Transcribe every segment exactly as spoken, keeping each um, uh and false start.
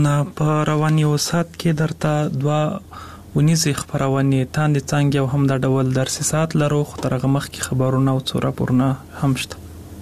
په رواني وسات کې درته دوا ونیزې خبرونه تاندې څنګه او هم د ډول درسي سات لرو خو ترغه مخ کې خبرونه او څوره پورنه هم شته.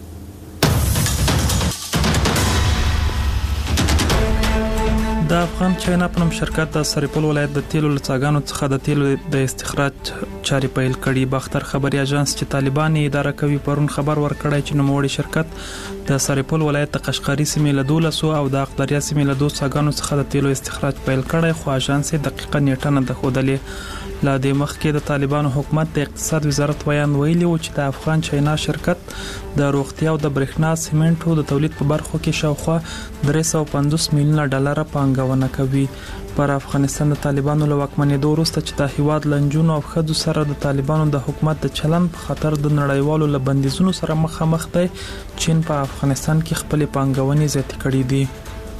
د افغان چاینا په نوم شرکت د سرپل ولایت د تیلو لڅاګانو څخه د تیلو د استخراج چارې پیل کړي. باختر خبري اژانس چې طالبان اداره کوي پرون خبر ورکړی چې نوموړي شرکت د سرپل ولایت د قشقري سیمې له دولسو او د اقداریا سیمې له دوه څاګانو څخه د تیلو استخراج پیل کړي، خو اژانس دقیقاً نیټه نه ده ښودلې. لا د مخکې د طالبانو حکومت د اقتصاد وزارت ویان ویلي و چې د افغان چاینا شرکت د روغتیا او د برېښنا سیمنټو د تولید په برخو کې شاوخوا درې سوه پنځوس میلیونه ډالر پانګونه کوي. پر افغانستان د طالبانو له واکمنېدو وروسته چې د هیواد لنجونو او ښځو سره د طالبانو د حکومت د چلن په خطر د نړیوالو له بندیزونو سره مخامخ دی، چین په افغانستان کې خپل پانګونې زیاتې کړې دي.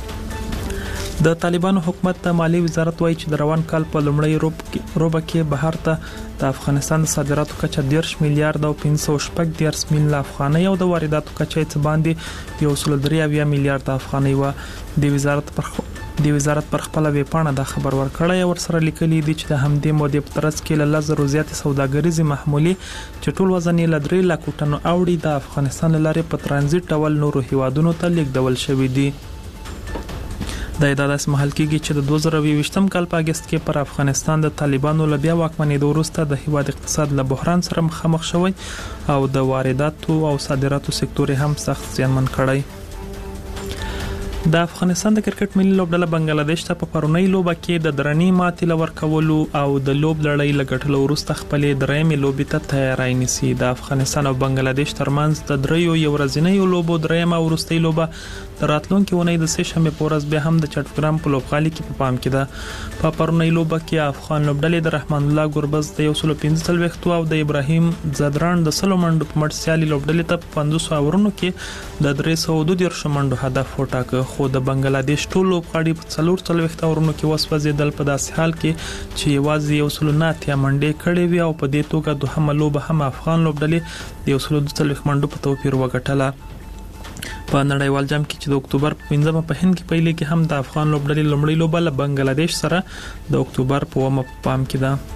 د طالبانو حکومت د مالی وزارت وایي چې د روان کال په لومړۍ روبه کې بهر ته د افغانستان د صادراتو کچه دیرش میلیارډ او پنځه سوه شپږ دیرش میلیونه افغانۍ او د وارداتو کچه یې څه باندې یو سل درې اویا میلیارډ افغانۍ و. د وزارت پر د وزارت پر خپل ویبپاڼه دا خبر ورکړی او ورسره لیکلي دي چې د همدې مودې په ترڅ کې له لزر زیات سوداګریزي محمولي چې ټول وزن یې ل درې لک ټنو اوړي د افغانستان لارې په ترانزیت ډول نورو هیوادونو ته لیږدول شوي دي. د ادارس محل کېږي چې د دوه زره یوویشتم کال په اگست کې پر افغانستان د طالبانو له بیا واکمنېدو وروسته د هیواد اقتصاد له بحران سره مخامخ شوی او د وارداتو او صادراتو سکتور هم سخت زیانمن کړی. د افغانستان د کرکټ ملي لوبډله بنگلاديش ته په پرونی لوبه کې د درنی ماتې لور کولو او د لوب لړۍ لګټلو وروسته خپلې درېمې لوبې ته تیاری نیسي. د افغانستان او بنگلاديش ترمنځ د دریو یو ورځنیو لوبو درېمه وروستۍ لوبه د راتلونکي اونۍ د سه شنبې په ورځ بیا هم د چټګرام په لوبغالي کې په پام کې ده. په پرونی لوبه کې افغان لوبډلې د رحمان الله ګربز د یو سل پنځه څلوېښت او د ابراهیم زدران د سلو منډو په مټ سیالي لوبډلې ته په پنځوس اورونو کې د درې سوه دوه دیرش منډو هدف وټاکه، خو د بنگلاديش ټول لوبغاړي په څلور څلوېښت اورونو کې وسوځېدل په داسې حال کې چې یوازې یو سل نه اتیا منډې کړې وي او په دې توګه دوهمه لوبه هم افغان لوبډلې د یو سل دوه څلوېښت منډو په توپیر وګټله. په نړیوال جام کې چې د اکتوبر په پنځمه په هند کې پیلې کې هم د افغان لوبډلې لومړی لوبه له بنگلاديش سره د اکتوبر په اوومه په پام کې ده.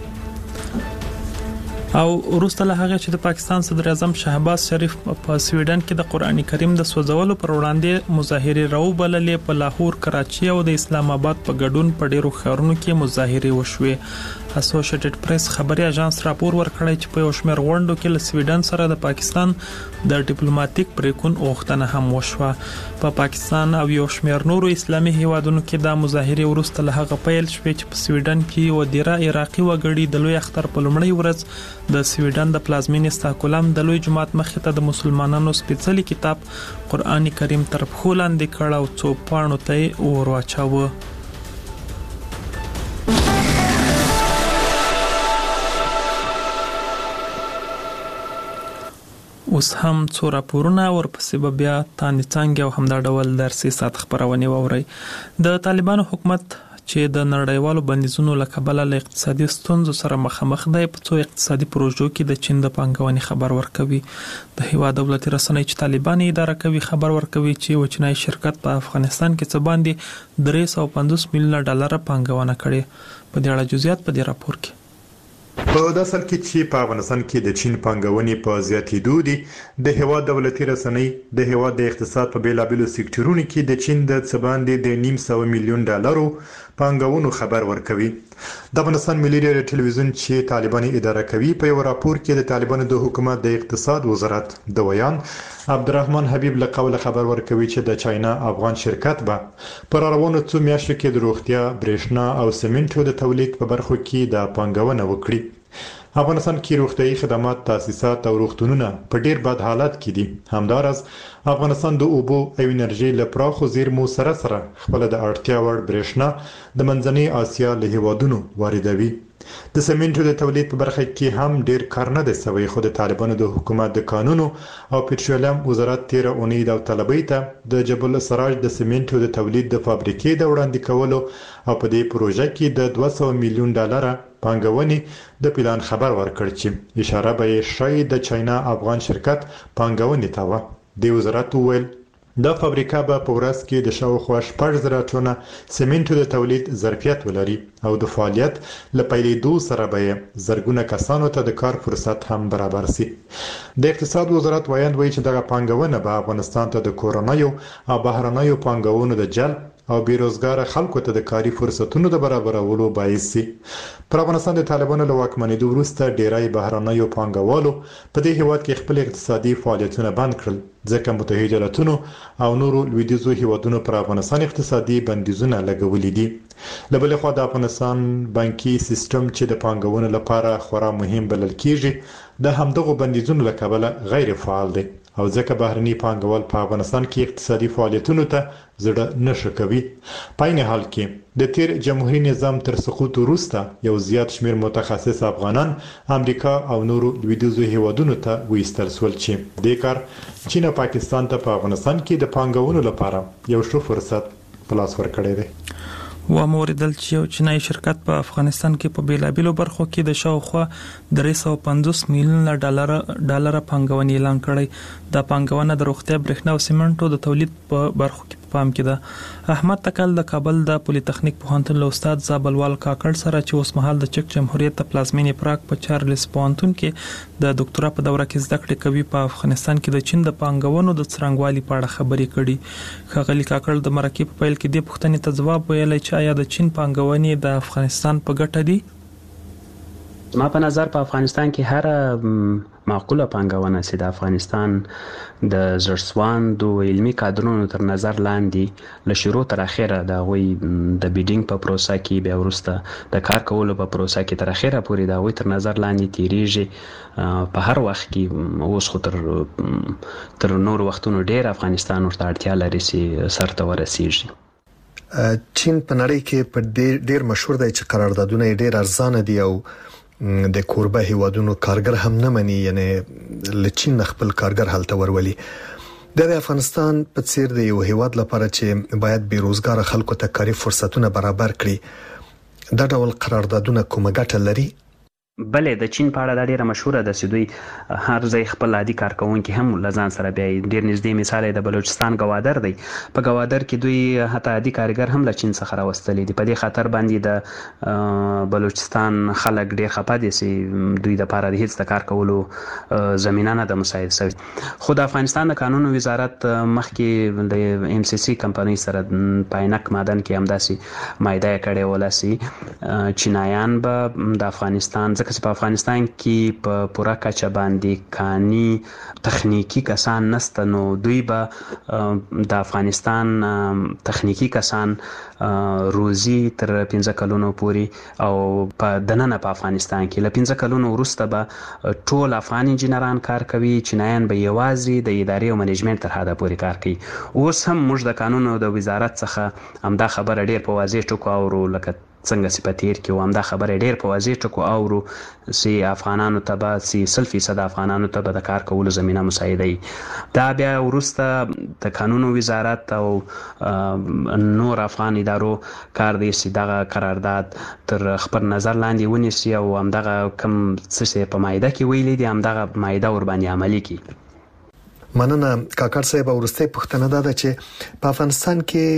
او وروسته له هغه چې د پاکستان صدر اعظم شهباز شریف په سویډن کې د قرآن کریم د سوځولو پر وړاندې مظاهرې راوبللې، په لاهور، کراچي او د اسلام آباد په ګډون په ډیرو ښارونو کې مظاهرې وشوې. اسوسییټډ پریس خبري اژانس راپور ورکړی چې په یو شمېر غونډو کې له سویډن سره د پاکستان د ډیپلوماټیک پریکون غوښتنه هم وشوه. په پاکستان او یو شمېر نورو اسلامي هیوادونو کې د مظاهرې وروسته له هغه پیل شوې چې په سویډن کې و دیره عراقي وګړي د لوی اختر په لومړۍ ورځ د سویډن د پلازمینې ستاکولم د لوی جماعت مخې ته د مسلمانانو سپېڅلي کتاب قرآن کریم تر پښو لاندې کړ او څو پاڼو ته یې اور واچاوه. اوس هم څو راپورونه ورپسې به بیا تاندې څانګې او همدا ډول درسي ساعت خبرونې واورئ. د طالبانو حکومت چې د نړیوالو بندیزونو له کبله له اقتصادي ستونزو سره مخامخ دی په څو اقتصادي پروژو کې د چین د پانګونې خبر ورکوي. د هیواد دولتي رسنۍ چې طالبان اداره کوي خبر ورکوي چې وچنای شرکت په افغانستان کې څه باندې درې سوه پنځوس میلیونه ډالر پانګونه کړې. په دې اړه جزئیات په دې راپور کې. په داسې حال کې چې په افغانستان کې د چین پانګونې په زیاتېدو دي، د هیواد دولتي رسنۍ د هیواد د اقتصاد په بیلابیلو سکتورونو کې د چین د څه باندې د نیم سوه میلیون ډالرو پانګونو خبر ورکوي. د افغانستان ملي ریډیو ټلویزیون چې طالبان اداره کوي په یو راپور کې د طالبانو د حکومت د اقتصاد وزارت د ویان عبدالرحمن حبیب له قوله خبر ورکوي چې د چاینا افغان شرکت به پر روانو څو میاشتو کې د روغتیا، برېښنا او سمنټو د تولید په برخو کې د پانګونه وکړي. افغانستان کې روغتیايي خدمات، تاسیسات او روغتونونه په ډیر بد حالت کې دي. همدارس افغانستان د اوبو او انرژي له پراخو زیرمو سره سره خپل د اړتیا وړ برېښنا د منځنۍ اسیا له هیوادونو واردوي. د سمنټو د تولید په برخه کې هم ډیر کار نه دی سوی، خو د طالبانو د حکومت د قانونو او پټرولیم وزارت تیره اونۍ داوطلبۍ ته د جبل السراج د سمنټو د تولید د فابریکې د وړاندې کولو او په دې پروژه کې د دوه سوه میلیون ډالر پانګونې د پلان خبر ورکړ چې اشاره به یې شاید د چاینا افغان شرکت پانګونې ته و. د وزارت وویل دا فابریکه به په ورځ کې د شاوخوا شپږ زره ټنه سیمنټو د تولید ظرفیت ولري او د فعالیت له پیلېدو سره به زرګونه کسانو ته د کار فرصت هم برابر شي. د اقتصاد وزارت وایي چې دغه پانګونه به افغانستان ته د کورنیو او بهرنیو پانګونو د جلب او بیروزګار خلکو ته د کاري فرصتونو د برابرولو باعث شي. پر افغانستان د طالبانو له واکمنېدو وروسته ډیری بهرنیو پانګوالو په دې هیواد کې خپل اقتصادي فعالیتونه بند کړل ځکه متحده ایالاتونو او نورو لویدیځو هیوادونو پر افغانستان اقتصادي بندیزونه لګولي دي. له بلې خوا د افغانستان بانکي سیستم چې د پانګونې لپاره خورا مهم بلل کیږي د همدغو بندیزونو له کبله غیر فعال دی او ځکه بهرني پانګوال په افغانستان کې اقتصادي فعالیتونو ته زړه نشي کوي. په عین حال کې د تیر جمهوریت نظام تر سقوط وروسته یو زیات شمیر متخصص افغانان امریکا او نورو لویدیځو هیوادونو ته وایستل شول چې د کار چین او پاکستان ته په افغانستان کې د پانګونې لپاره یو ښه فرصت په لاس ورکړی دی. و موردل چې یو چینایي شرکت په افغانستان کې په بیلابیلو برخو کې د شاوخوا درې سوه پنځوس میلیونه ډالر ډالر پانګونې اعلان کړی. دا پانګونه د روغتیا، برېښنا او سیمنټو د تولید په برخو کې پام کې ده. احمد تکل د کابل د پولی تخنیک پوهنتون له استاد زابلوال کاکړ سره چې اوس مهال د چک جمهوریت د پلازمینې پراګ په چارلز پوهنتون کې د ډاکټرا په دوره کې زده کړې کوي په افغانستان کې د چین د پانګونو د څرنګوالي په اړه خبرې کړي. ښاغلي کاکړ د مرکې په پیل کې د پوښتنې ته ځواب ویلی چې آیا د چین پانګونې د افغانستان په ګټه دي؟ ما په نظر په افغانستان کې هر معقوله پانګونه چې د افغانستان د زړسواندو علمي کادرونو تر نظر لاندې له شروع تر اخره د غوي د بیډینګ په پروسه کې بیا ورسته د کار کولو په پروسه کې تر اخره پورې د غوي تر نظر لاندې تیریږي. په هر وخت کې اوس خو تر تر نور وختونو ډیر افغانستان ورته اړتیا لري چې سرته ورسیږي. چین په نړۍ کې په ډیر مشهور دی چې قراردادونه ډیر ارزانه دي او د کوربه هیوادونو کارګر هم نه مني، یعنی لچین خپل کارګر هلته ورولي. د افغانستان په څیر د یو هیواد لپاره چې باید بیروزګار خلکو ته کاري فرصتونه برابر کړي، دا ډول قراردادونه کومه ګټه لري؟ بلې د چین په اړه دا ډیره مشهوره ده چې دوی هر ځای خپل عادي کارکونکي هم لزان سره بیا ډیر نږدې مثال د بلوچستان گوادر دی. په گوادر کې دوی حتی عادي کارګر هم له چین څخه راوستلي دي. په دې خاطر باندې د بلوچستان خلک ډیر خپه دي چې دوی د لپاره د هیڅ د کار کولو زمينه نه ده مساعد شوی. خو د افغانستان د قانون وزارت مخکې د ام سی سی کمپنۍ سره پاینک مادن کې همداسي مایده کړي ولاسي چینایان به د افغانستان ځکه چې په افغانستان کې په پوره کچه باندې کاني تخنیکی کسان نسته، نو دوی به د افغانستان تخنیکی کسان روزي تر پنځه کلونو پورې او په دننه په افغانستان کې له پنځه کلونو وروسته به ټول افغان انجینران کار کوي، چینایان به یوازې د ادارې او منیجمنت تر حده پورې کار کوي. اوس هم موږ د قانون او د وزارت څخه همدا خبره ډیر په واضح ټکو اورو، لکه څنګه چې په تیر کې و همدا خبره ډیر په واضح ټکو اورو چې افغانانو ته به چې سل فیصد افغانانو ته به د کار کولو زمینه مساعده وي. دا بیا وروسته د قانون وزارت او نور افغان ادارو کار دی چې دغه قرارداد تر خپل نظر لاندې ونیسي او همدغه کم څه په مایده کې ویلي دي همدغه مایده ور باندې عملي کړي. مننه کاکړ صاحب. ورسته پوښتنه ده چې په افغانستان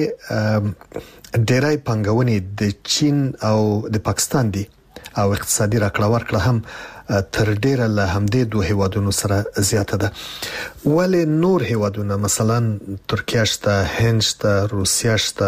کې ډیری پانګونې د چین او د پاکستان دي او اقتصادي راکړه ورکړه هم تر ډیره له همدې دوه هیوادونو سره زیاته ده. ولې نور هیوادونه مثلا ترکیه شته، هند شته، روسیه شته،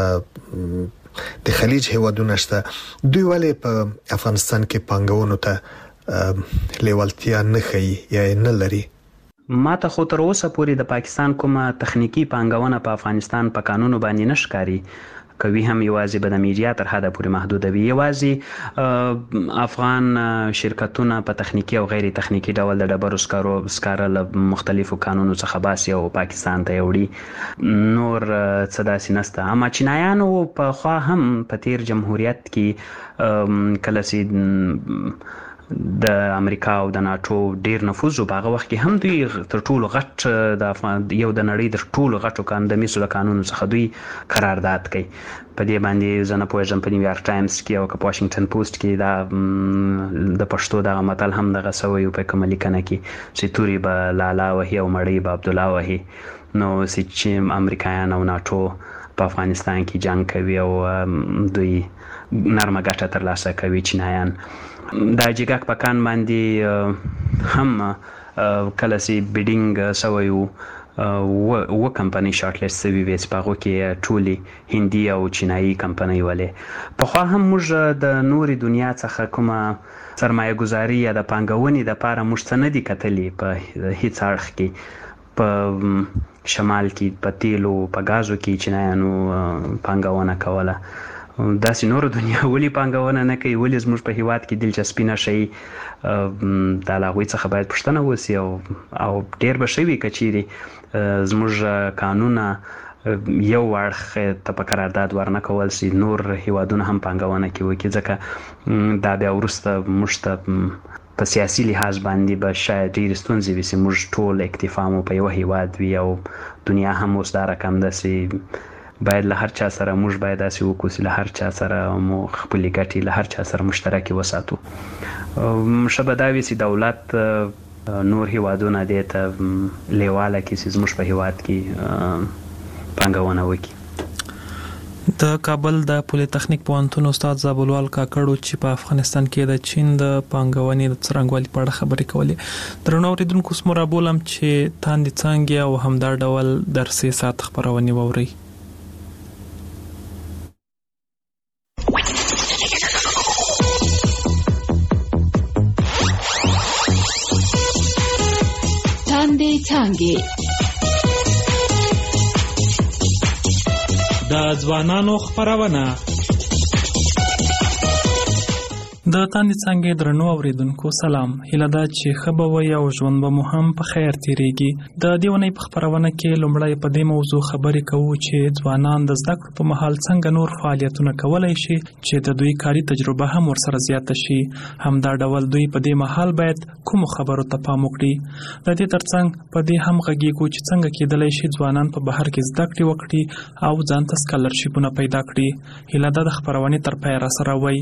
د خلیج هیوادونه شته، دوی ولې په افغانستان کې پانګونو ته لیوالتیا نه ښیي یا نه لري؟ ما ته خو تر اوسه پورې د پاکستان کومه تخنیکی پانګونه په افغانستان په قانونو باندې نشکاري کوي، هم یوازې به د میډیا تر حده پورې محدود وي. یوازې افغان شرکتونه په تخنیکی او غیر تخنیکی ډول د ډبرو سکارو سکاره له مختلفو قانونو څخه باسي او پاکستان ته وړي، نور څه داسې نسته. اما چینایانو په خوا هم په تیر جمهوریت کې کله چې د امریکا او د ناتو ډیر نفوذ په هغه وخت کې هم دوی تر ټولو غټ د یو د نړۍ د ټولو غټو کاندمیسو د قانونو څخه دوی قرارداد کوي. په دې باندې زه نه پوهېږم په نیویارک ټایمز کې او په واشنگټن پوسټ کې دا د پښتو دغه متل هم دغه سوی په کومه لیکنه کې چې توري به لالا وهي او مړی به عبدالله وهي. نو چې امریکایان او ناتو په افغانستان کې جنگ کوي او دوی نرمه ګټه ترلاسه کوي چینایان. د جګک په کان باندې هم کله چې بیډینګ سوی و و کمپنی شارټ لیست سوي وې چې په هغو کې ټولې هندي او چینایي کمپنۍ ولې. پخوا هم موږ د نورې دنیا څخه کومه سرمایه ګزاري یا د پانګونې دپاره موږ څه نه دي کتلي په هیڅ اړخ کې. په شمال کې په تیلو په ګازو کې چینایانو پانګونه کوله. داسې نورو دنیا ولې پانګونه نه کوي؟ ولې زموږ په هیواد کې دلچسپي نه ښیي؟ د هغوی څخه باید پوښتنه وشي او او ډېر به ښه وي که چیرې زموږ قانونه یو اړخ ته په قرارداد ورنه کول سي، نور هیوادونه هم پانګونه کې وکړي، ځکه دا بیا وروسته موږ ته په سیاسي لحاظ باندې به شاید ډېرې ستونزې وي چې موږ ټول اکتفا مو په یوه هیواد وي او دنیا هم اوس دا رقم ده چې باید له هر چا سره موږ باید داسې وکړو چې له هر چا سره مو خپلې ګټې له هر چا سره مشترکې وساتو. ښه به دا وي چې دولت نور هیوادونه دې ته لیواله کړي چې زموږ په هیواد کې پانګونه وکړي. د کابل د پولیتخنیک پوهنتون استاد زابلوال کاکړو چې په افغانستان کې د چین د پانګونې د څرنګوالي په اړه خبرې کولې. درنو اوریدونکو اوس مو رابولم چې تاندې څانګې او همدا ډول درسي ساعت خپرونې واورئ. تاندې څانګې د ځوانانو خپرونه. د تاندې څانګې درنو اوریدونکو سلام. هیله ده چې ښه به وئ او ژوند به مو هم په خیر تیریږي. د دې اونۍ په خپرونه کې لومړی په دې موضوع خبرې کوو چې ځوانان د زده کړو په مهال څنګه نور فعالیتونه کولی شي چې د دوی کاري تجربه هم ورسره زیاته شي. همدا ډول دوی په دې مهال باید کومو خبرو ته پام وکړي. د دې ترڅنګ په دې هم غږیږو چې څنګه کېدلی شي ځوانان په بهر کې زده کړې وکړي او ځان ته سکالرشیپونه پیدا کړي. هیله ده د خپرونې تر پایه راسره وئ.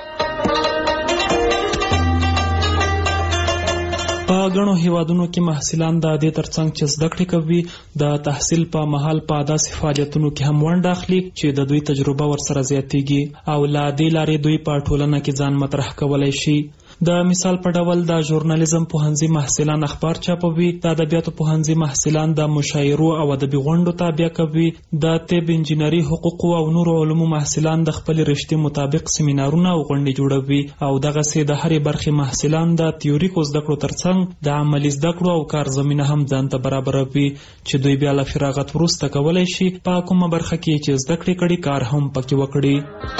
په غنو هیوادونو کې محصلان د دې ترڅنګ چې زده کړې کوي د تحصیل په مهال په داسې فعالیتونو کې هم ونډه اخلي چې د دوی تجربه ورسره زیاتېږي او له دې لارې دوی په ټولنه کې ځان مطرح کولی شي. د مثال په ډول د ژورنالیزم پوهنځي محصلان اخبار چاپوي، د ادبیاتو پوهنځي محصلان د مشاعرو او ادبي غونډو تابع کوي، د طب، انجینري، حقوقو او نورو علومو محصلان د خپل رشتې مطابق سیمینارونه او غونډې جوړوي او دغسې د هرې برخې محصلان د تیوریکو زده کړو ترڅنګ د عملي زده کړو او کار زمینه هم ځان ته برابروي چې دوی بیا له فراغت وروسته کولی شي په کومه برخه کې چې زده کړې کړي کار هم پکې وکړي.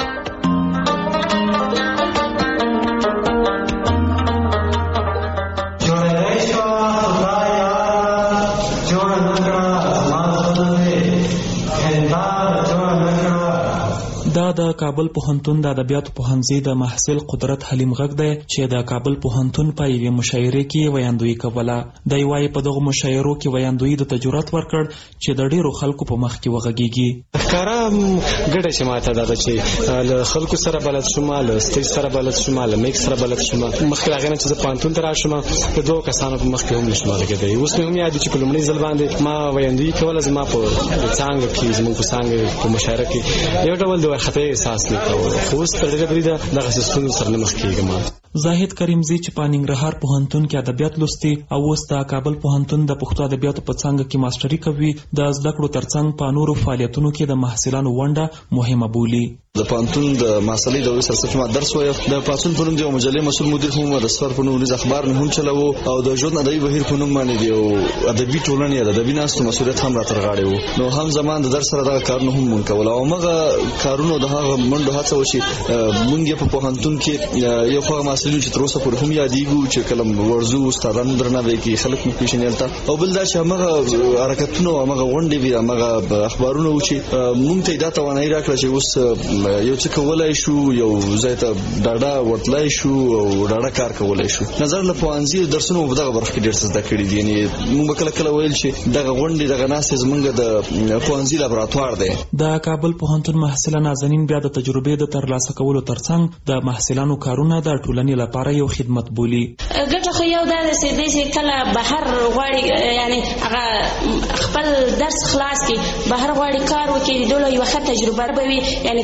دا د کابل پوهنتون د ادبیاتو پوهنځي د محصل قدرت حلیم غږ دی چې د کابل پوهنتون په یوې مشاعرې کې ویاندویي کوله. دی وایي په دغو مشاعرو کې ویاندویي د تجربت ورکړ چې د ډیرو خلکو په مخ کې وغږیږي. ښکاره ګټه چې ماته دا ده چې له خلکو سره بلد شوم، له سټیج سره بلد شوم، له میک سره بلد شوم. مخکې له هغې نه چې زه پوهنتون ته راشم د دوو کسانو په مخ کې هم نشم غږېدی. اوس مې هم یاد دي چې په لومړي ځل باندې ما ویاندویي کوله. زما په څانګه کې زموږ په څانګه په مشاعره کې یو ډول د وارخطۍ احساس نه کوو، خو اوس تر ډېره بریده دغسې ستونزو سره نه مخ کېږم. زاهد کریمزی چې په ننګرهار پوهنتون کې ادبیات لوستي او اوس د کابل پوهنتون د پښتو ادبیاتو په څانګه کې ماسټري کوي، د زده کړو ترڅنګ په نورو فعالیتونو کې د محصلانو ونډه مهمه بولي. د پوهنتون د محصلۍ د سلسله ما درس وایو. د پاڅون په نوم د یو مجلې مسؤل مدیر هم، د سفر په نوم اخبار نه هم چلاوو او د ژوند ادبي بهیر په نوم باندې دی او ادبي ټولنې د ادبي ناستو مسؤلیت هم راته غاړې وو. نو هم زمان د درس سره دغه کارونه هم مونږ کول او هغه کارونه د هغه منډو هڅه وشي. مونږ په پوهنتون کې یو خو محصلین چې تر اوسه پورې هم یادېږو چې کله ورزو استادانو درناوی کوي، خلک مو پیژني او بل دا چې هغه حرکتونه او هغه غونډې وي، هغه اخبارونه و چې مونږ ته دا توانایي راکړه چې اوس یو څه کولای شو، یو ځای ته ډاډه ورتلای شو او ډاډه کار کولای شو. نظر له پوهنځي درسونو په دغه برخه کې ډېر څه زده کړي دي. یعنې موږ به کله کله ویل چې دغه غونډې دغه ناستې زموږ د پوهنځي لابراتوار دی. د کابل پوهنتون محصله نازنین بیا د تجربې د ترلاسه کولو ترڅنګ د محصلانو کارونه د ټولنې لپاره یو خدمت بولي. ګټه خو یو دا چې کله بهر غواړي یعنی هغه خپل درس خلاص کړي بهر غواړي کار وکړي د دوی یو ښه تجربه به وي یعنی